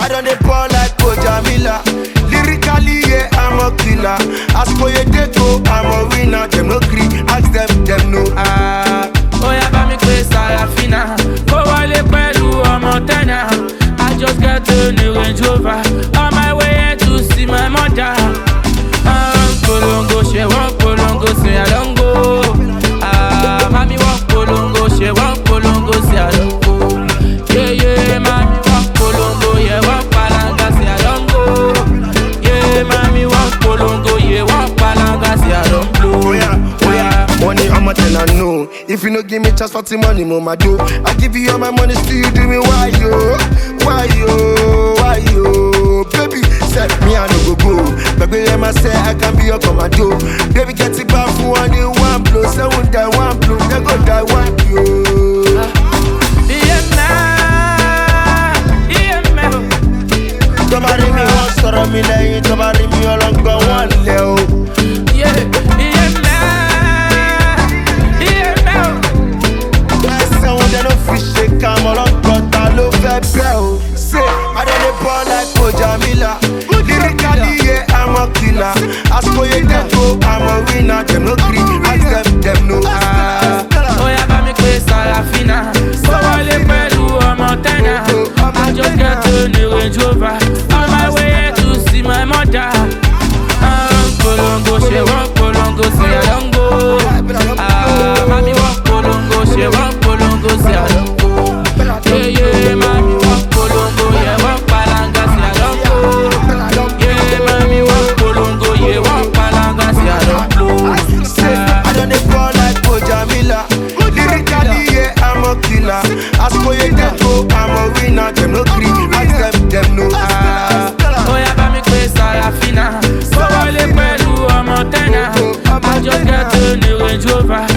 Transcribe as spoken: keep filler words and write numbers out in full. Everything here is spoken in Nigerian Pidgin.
I done the ball like Kojamila. Lyrically, yeah, I'm a killer. As for your day go, I'm a winner. Them no green, ask them, them no ah. Oh yeah, ba mi pe Sarafina. Go wale pẹ̀lú ọmọ tẹ́nà. I just got a new Range Rover. On my way to see my mother. Um, polongo, she want polongo, say I don't go. Ah, mami want polongo, she want polongo, say I don't go. Yeah, yeah, mami want polongo, yeah, want palanga, say I don't go. Yeah, mami want polongo, yeah, want palanga, say I don't blow. Oh yeah, oh yeah, money I'm a ten I know. If you no give me chance for the money, mama do. I give you all my money, still you do me why yo, why yo, why yo, baby. Said me I no go go, baby let me say I can be your commando. Baby get it back for one in one blow, say one die one blow, they go die one yo. Yeah man, yeah man. Somebody me want sorrow me lẹ́yìn, somebody me all on go one lẹ́ o. Yeah, yeah man, yeah man. Ẹsẹ̀ wọn dẹ̀ no fi ṣe ká mọ́ lọ́gọ́ta ló fẹ́ bẹ́ o. Say I done the ball like Kojamila. Lyrically, yeah, I'm a killer. As for your day go, I'm a winner. Them no green, ask them, them no ah. Oh yeah, ba mi pe Sarafina. Go wale pẹ̀lú ọmọ tẹ́nà. I just got a new Range Rover. On my way to see my mother. Um, polongo, she want polongo, say I don't go. Ah, mami want polongo, she want polongo, say I don't go. Yeah, yeah, mami want polongo, yeah, want palanga, say I don't go. Yeah, mami want polongo, yeah, want palanga, say I don't blow. Say I done the ball like Kojamila. Lyrically, yeah, I'm a killer. As for your day go, I'm a winner. Them no green, ask them, them no ah. Oh yeah, ba mi pe Sarafina. Go wale pẹ̀lú ọmọ tẹ́nà. I just got a new Range Rover.